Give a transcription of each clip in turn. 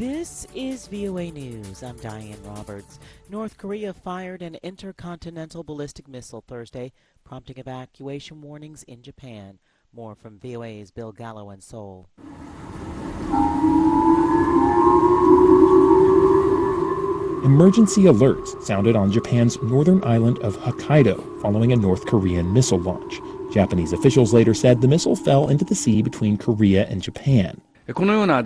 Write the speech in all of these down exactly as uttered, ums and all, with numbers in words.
This is V O A News. I'm Diane Roberts. North Korea fired an intercontinental ballistic missile Thursday, prompting evacuation warnings in Japan. More from V O A's Bill Gallo in Seoul. Emergency alerts sounded on Japan's northern island of Hokkaido following a North Korean missile launch. Japanese officials later said the missile fell into the sea between Korea and Japan. With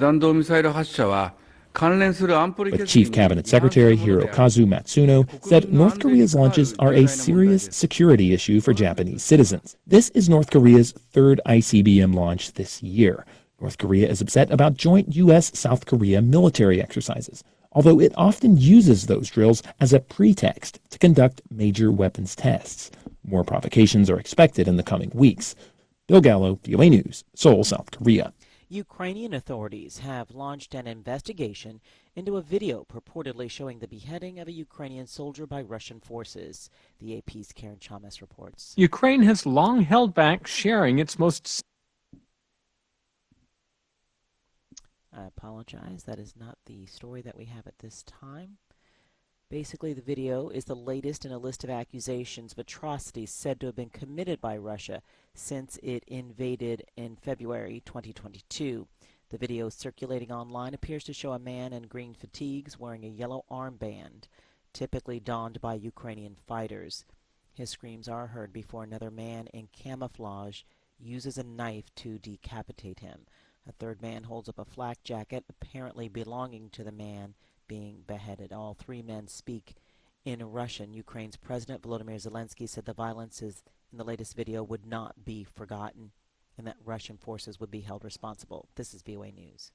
Chief Cabinet Secretary Hirokazu Matsuno said North Korea's launches are a serious security issue for Japanese citizens. This is North Korea's third I C B M launch this year. North Korea is upset about joint U S South Korea military exercises, although it often uses those drills as a pretext to conduct major weapons tests. More provocations are expected in the coming weeks. Bill Gallo, V O A News, Seoul, South Korea. Ukrainian authorities have launched an investigation into a video purportedly showing the beheading of a Ukrainian soldier by Russian forces. The A P's Karen Chalmers reports. Ukraine has long held back sharing its most... I apologize. That is not the story that we have at this time. Basically, the video is the latest in a list of accusations of atrocities said to have been committed by Russia since it invaded in February twenty twenty-two. The video circulating online appears to show a man in green fatigues wearing a yellow armband, typically donned by Ukrainian fighters. His screams are heard before another man in camouflage uses a knife to decapitate him. A third man holds up a flak jacket apparently belonging to the man being beheaded. All three men speak in Russian. Ukraine's President Volodymyr Zelensky said the violences in the latest video would not be forgotten and that Russian forces would be held responsible. This is V O A News.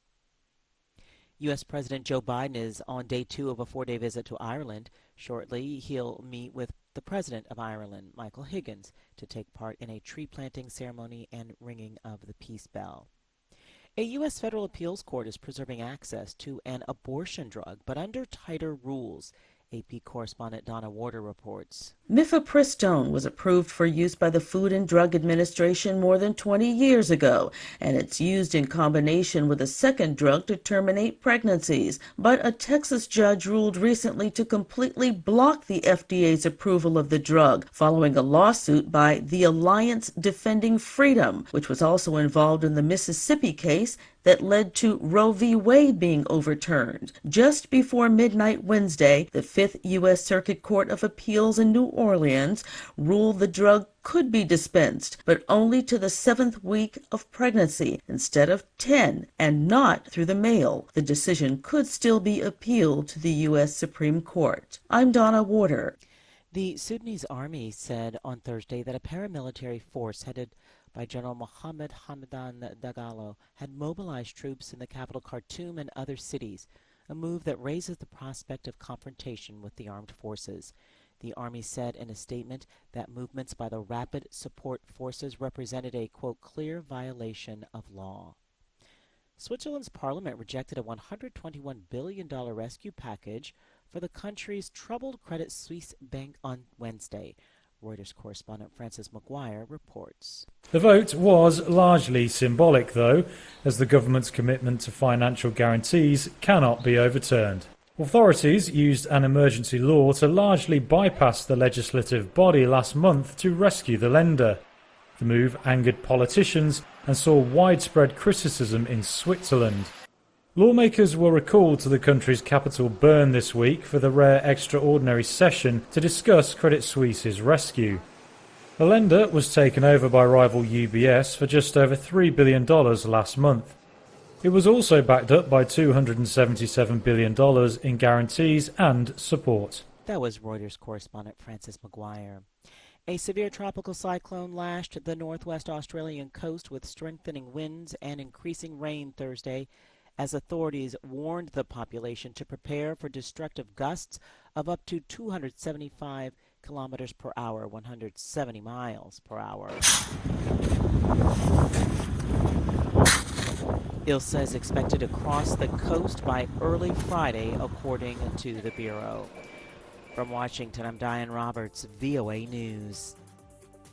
U S President Joe Biden is on day two of a four-day visit to Ireland. Shortly, he'll meet with the President of Ireland, Michael Higgins, to take part in a tree-planting ceremony and ringing of the peace bell. A U S federal appeals court is preserving access to an abortion drug, but under tighter rules. A P correspondent Donna Warder reports. Mifepristone was approved for use by the Food and Drug Administration more than twenty years ago, and it's used in combination with a second drug to terminate pregnancies. But a Texas judge ruled recently to completely block the F D A's approval of the drug, following a lawsuit by the Alliance Defending Freedom, which was also involved in the Mississippi case that led to Roe v. Wade being overturned. Just before midnight Wednesday, the Fifth U S Circuit Court of Appeals in New Orleans ruled the drug could be dispensed, but only to the seventh week of pregnancy instead of ten, and not through the mail. The decision could still be appealed to the U S Supreme Court. I'm Donna Warder. The Sudanese army said on Thursday that a paramilitary force headed by General Mohammed Hamdan Dagalo had mobilized troops in the capital Khartoum and other cities, a move that raises the prospect of confrontation with the armed forces. The army said in a statement that movements by the Rapid Support Forces represented a, quote, clear violation of law. Switzerland's parliament rejected a one hundred twenty-one billion dollars rescue package for the country's troubled Credit Suisse bank on Wednesday. Reuters correspondent Francis McGuire reports. The vote was largely symbolic, though, as the government's commitment to financial guarantees cannot be overturned. Authorities used an emergency law to largely bypass the legislative body last month to rescue the lender. The move angered politicians and saw widespread criticism in Switzerland. Lawmakers were recalled to the country's capital Bern this week for the rare extraordinary session to discuss Credit Suisse's rescue. The lender was taken over by rival U B S for just over three billion dollars last month. It was also backed up by two hundred seventy-seven billion dollars in guarantees and support. That was Reuters correspondent Francis McGuire. A severe tropical cyclone lashed the northwest Australian coast with strengthening winds and increasing rain Thursday, as authorities warned the population to prepare for destructive gusts of up to two hundred seventy-five kilometers per hour, one hundred seventy miles per hour. Ilsa is expected to cross the coast by early Friday, according to the Bureau. From Washington, I'm Diane Roberts, V O A News.